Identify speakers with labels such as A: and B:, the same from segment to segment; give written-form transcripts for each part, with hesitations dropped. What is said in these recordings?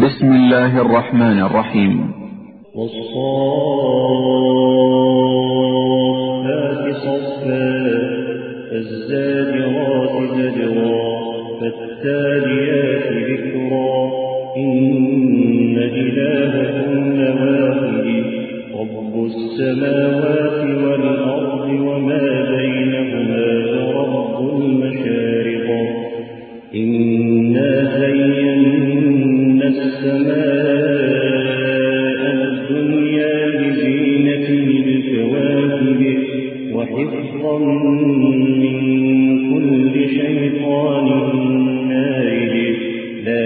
A: بسم الله الرحمن الرحيم.
B: والصافات صفا فالزاجرات زجرا فالتاليات ذكرا إن إلهكم لواحد رب السماوات والأرض وما بينهما ورب المشارق إنا زينا السماء الدنيا بزينة الكواكب وحفظا من كل شيطان مارد لا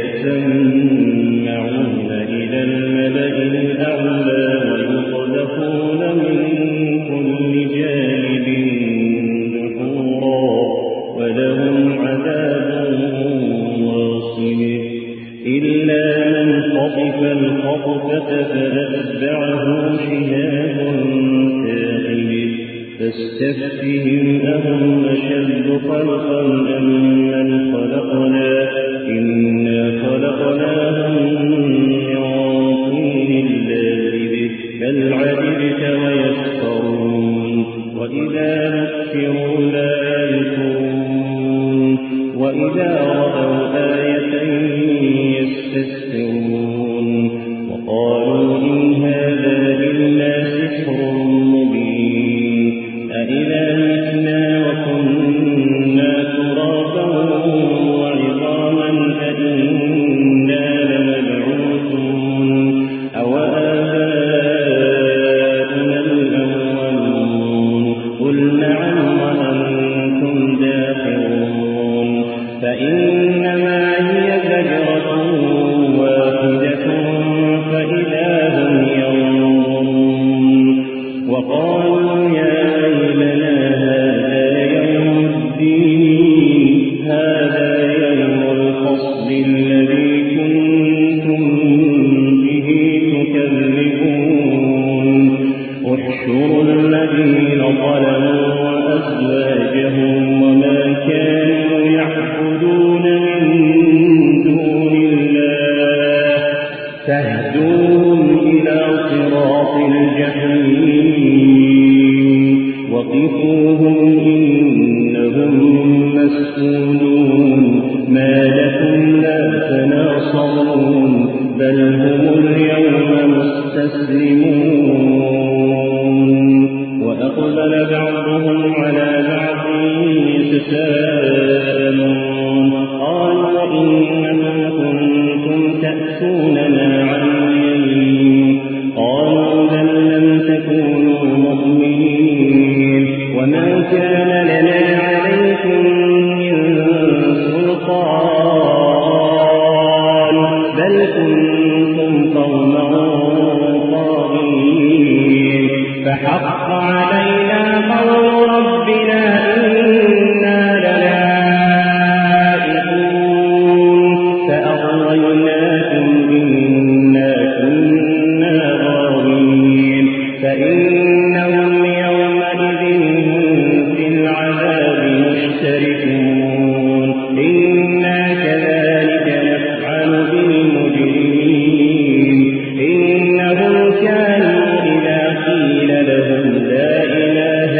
B: يستمعون إلى الملأ الأعلى ويقذفون من كل جانب دحورا ولهم عذاب واصب إلا من خطف الخطفة فأتبعه شهاب ثاقب فاستفتهم أهم أشد خلقا أم من خلقنا إنا خلقناهم من طين لازب بل عجبت ويسخرون وإذا ذكروا لا يذكرون وإذا رأوا آية يستسخرون وقالوا إن هذا إلا سحر مبين أإذا متنا وكنا ترابا وعظاما أإنا لمبعوثون أوآباؤنا الأولون قل نعم وأنتم داخرون فإنما هي زجرة واحدة فإذا هم ينظرون وقالوا يا ويلنا هذا يوم الدين هذا يوم الفصل الذي كنتم به تكذبون احشروا الذين ظلموا وأزواجهم وما كانوا يعبدون من دون الله فاهدوهم إلى صراط الجحيم وقفوهم إنهم مسؤولون ما لكم لا تناصرون بل هم اليوم مستسلمون وأقبل بعضهم على بعض يتساءلون قالوا إنكم كنتم تأتوننا عن اليمين قالوا بل لم تكونوا مؤمنين وما كان لنا عليكم من سلطان بل كنتم قوما طاغين فحق علينا قول ربنا إنا للائقون فأغويناكم إنا كنا غاوين فإنهم يومئذ في العذاب مشتركون إنا كذلك نفعل بالمجرمين إنهم كانوا إذا قيل لهم لا إله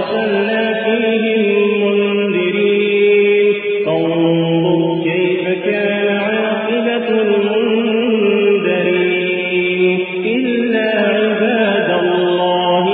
B: وأرسلنا فيهم منذرين فانظر كيف كان عاقبة المنذرين إلا عباد الله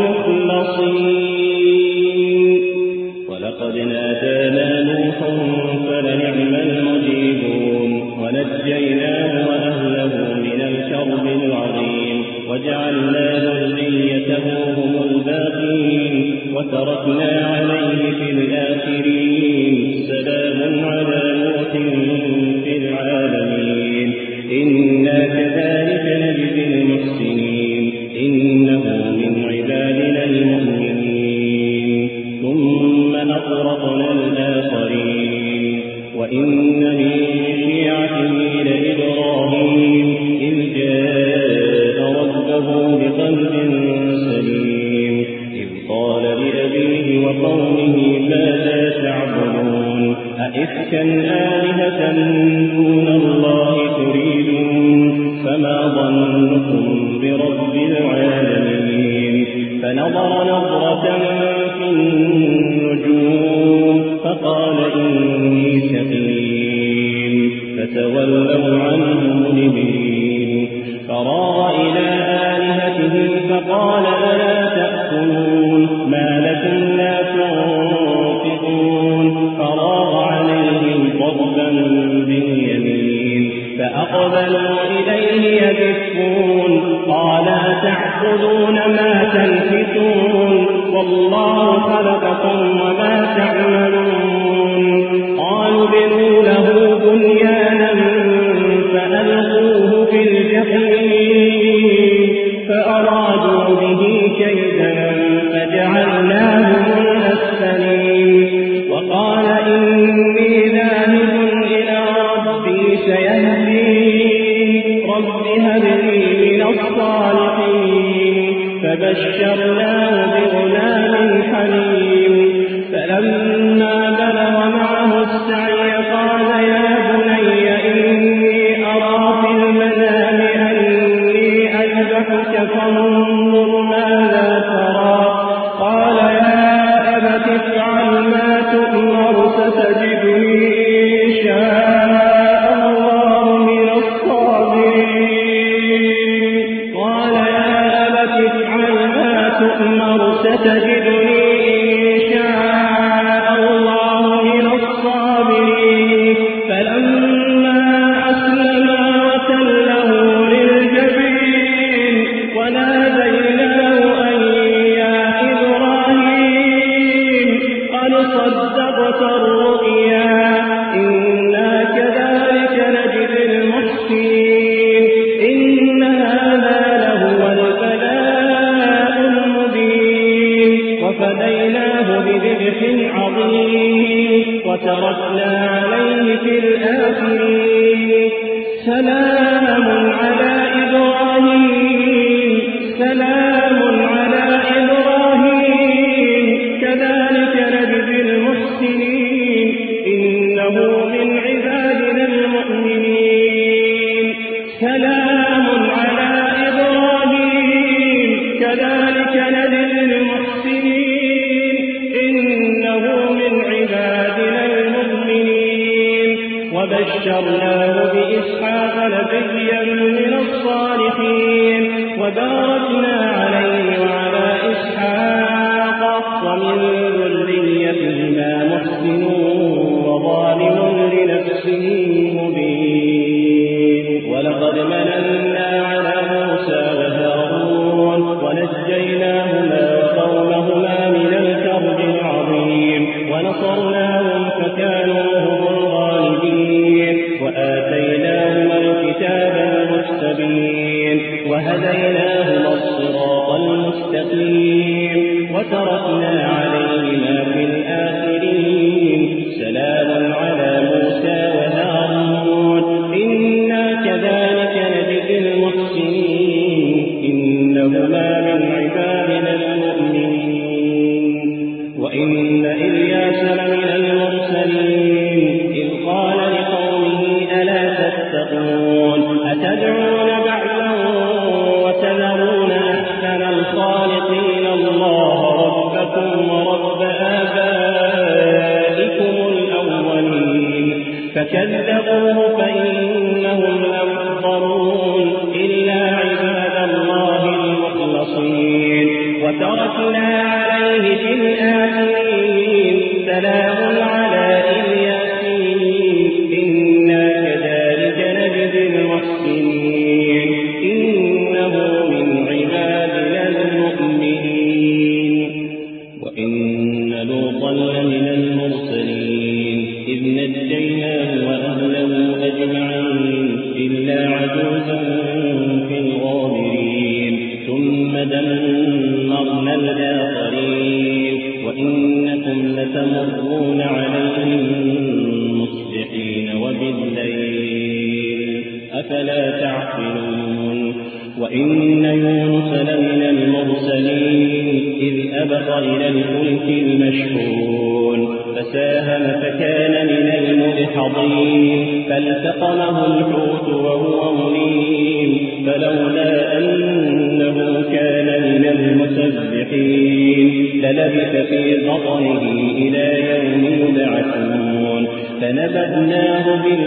B: المخلصين. ولقد نادانا نوح فلنعم المجيبون ونجيناه وأهله من الكرب العظيم وجعلنا ذريته هم الباقين وتركنا عليه في الآخرين سلام على نوح في العالمين إنا كذلك نجزي المحسنين إنه من عبادنا المؤمنين ثم أغرقنا الآخرين وإن من شيعته لإبراهيم إذ جاء ربه بقلب سليم إذ قال لأبيه وقومه ماذا تعبدون أئفكا آلهة دون الله تريدون فما ظنكم برب العالمين فنظر نظرة في النجوم فقال إني سقيم فتولوا عنه مدبرين فراغ إلى آلهتهم فقال ألا تأكلون ما لكم لا تنطقون فراغ عليهم ضربا باليمين فأقبلوا إليه يزفون قال أتعبدون ما تنحتون والله خلقكم وما تعملون قالوا بنوا له بنيانا فألقوه في الجحيم فأرادوا به كيدا فجعلناهم الأسفلين وقال إني ذاهب إلى ربي سيهدين رب هب لي من الصالحين فبشرناه بغلام حليم فلما بلغ معه السعي قال يا بني إني أرى في المنام أني أذبحك فانظر ماذا ترى قال يا أبت افعل ما تؤمر ستجدني إن شاء الله من الصابرين قال يا أبت افعل ما تؤمر ستجدني إن شاء الله من الصابرين فلما أسلما وتله للجبين وناديناه أن يا إبراهيم قد صدقت الرؤيا إنا كذلك نجزي المحسنين إن هذا لهو البلاء المبين وفديناه بذبح عظيم وتركنا عليه في الآخرين سلام على إبراهيم سلام على إبراهيم كذلك نجزي المحسنين إنه من عبادنا المؤمنين سلام على إبراهيم كذلك نجزي المحسنين إنه من عبادنا المؤمنين وبشرناه بإسحاق نبيا من الصالحين وباركنا عليه وعلى إسحاق ومن ذريتهما محسن وظالم لنفسه مبين ولقد مننا على موسى وهارون ونجيناهما وقومهما من الكرب العظيم ونصرناهم فكانوا هم الغالبين وآتيناهما الكتاب المستبين وهديناهما الصراط المستقيم وتركنا عليهما في الآخرين سلام على موسى وهارون إنا كذلك نجزي المحسنين إنهما من عبادنا المؤمنين وإن إلياس لمن المرسلين إذ قال لقومه ألا تتقون أتدعون بعلا وتذرون أحسن الخالقين الله ربكم وربكم فكذبوه فإنهم لمحضرون إلا عباد الله المخلصين وتركنا عليه في الآخرين سلام على الياسين إنا كذلك نجزي المحسنين إنه من عبادنا المؤمنين وإن لوطا لمن المرسلين إذ نجيناه وأهله أجمعين إلا عجوزا في الغابرين ثم دمرنا الآخرين وإنكم لتمرون عليهم مصبحين وبالليل أفلا تعقلون وإن يونس لمن المرسلين إذ أبق إلى الفلك المشحون فساهم فكان من المدحضين فالتقمه الحوت وهو مليم فلولا أنه كان من المسبحين للبث في بطنه إلى يوم يبعثون فنبذناه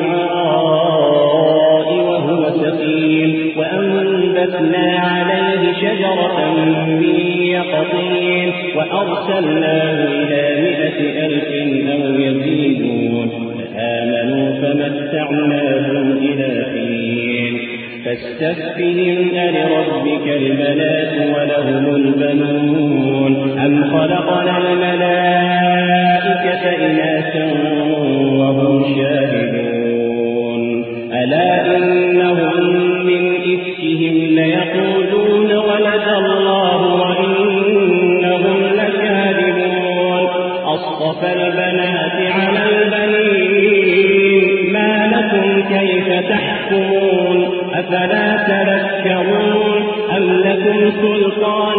B: بالعراء وهو سقيم وأنبتنا عليه شجرة من يقطين وأرسلناه إلى 100,000 أو يزيدون فآمنوا فمتعناهم إلى حين فاستفتهم ألربك البنات ولهم البنون أم خلقنا الملائكة إناثا وهم شاهدون ألا إنهم من إفكهم ليقولون ولد الله وإنهم لكاذبون أصطفى البنات على البنين ما لكم كيف تحكمون أفلا تذكرون أم لكم سلطان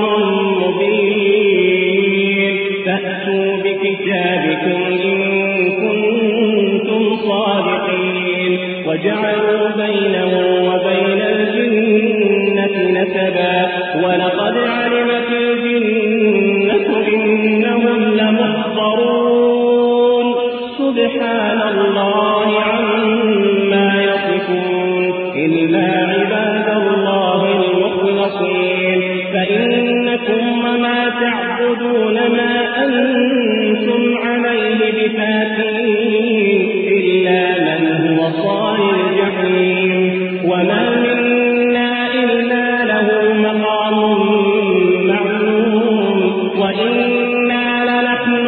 B: مبين فأتوا بكتابكم إن كنتم صادقين وجعلوا بينه وبين الجنة نسبا ولقد علمت الجنة إنهم لمحضرون سبحان الله عما يصفون إلا عباد الله المخلصين فإنكم وما تعبدون ما أنتم عليه بفاتين إلا من هو صال الجحيم وما منا إلا له مقام معلوم وإنا لنحن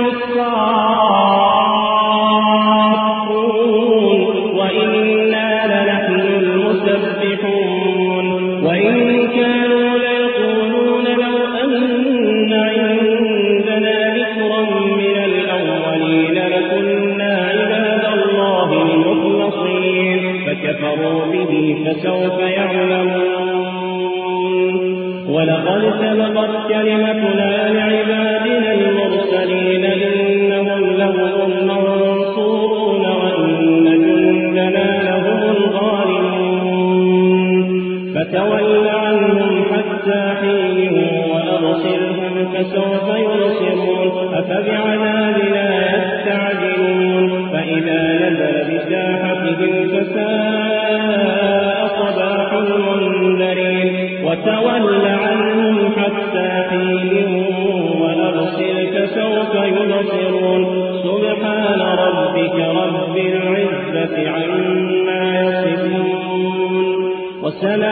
B: الصافون وإنا لنحن المسبحون وإن كانوا ليقولون لو أن عندنا ذكرا من الأولين لكنا عباد الله المخلصين فكفروا به فسوف يعلمون ولقد سبقت كلمتنا لعبادنا المرسلين إنهم لهم المنصورون وإن جندنا لهم الغالبون فتول عنهم حتى حين وأبصرهم فسوف يبصرون أفبعذابنا يستعجلون فإذا نزل بساحتهم فساء صباح المنذرين وتول عنهم حتى حين وأبصر فسوف يبصرون سبحان ربك رب العزة عما يصفون وسلام